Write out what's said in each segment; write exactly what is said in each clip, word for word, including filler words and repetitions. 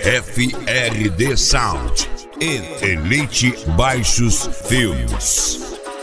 F R D Sound e Elite Baixos Filmes.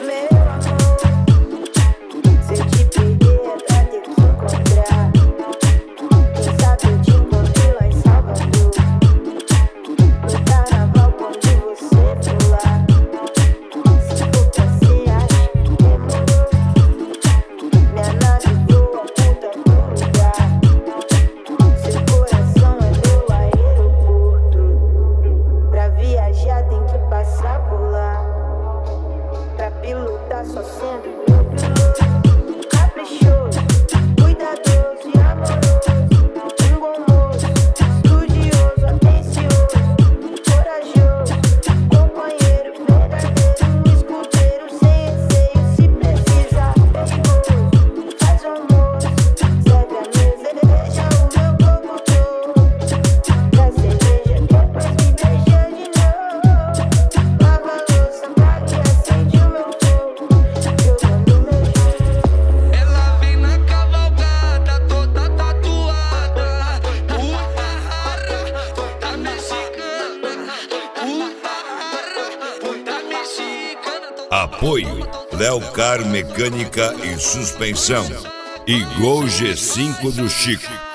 Só sendo meu piloto, caprichoso, cuidadoso e amoroso, um bom moço, estudioso, atencioso, corajoso, companheiro verdadeiro, um escudeiro sem receio, se precisar, perigoso, faz o almoço, serve a mesa, deixa o meu corpo todo, da cerveja depois me beija de novo, lava a louça, paga e acende o meu fogo. Apoio Leocar Mecânica e Suspensão e Gol G cinco do Chico.